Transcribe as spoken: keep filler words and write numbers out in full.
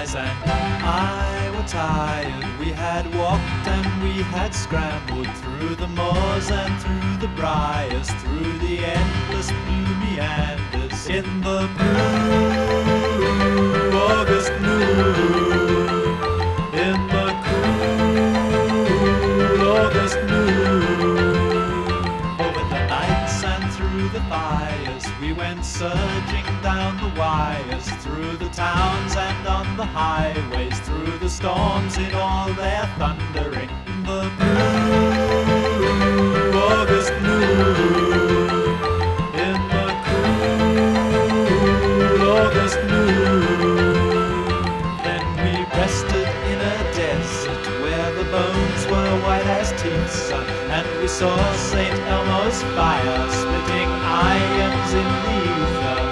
Liz and I were tired. We had walked and we had scrambled through the moors and through the briars, through the endless blue meanders in the blue August moon, in the cool August moon. Over the nights and through the fires, we went surging down the wires, through the towns and on the highways, through the storms in all their thundering. The blue August moon, in the cool August moon. Then we rested in a desert where the bones were white as teeth, and we saw Saint Elmo's fire splitting irons in the ether.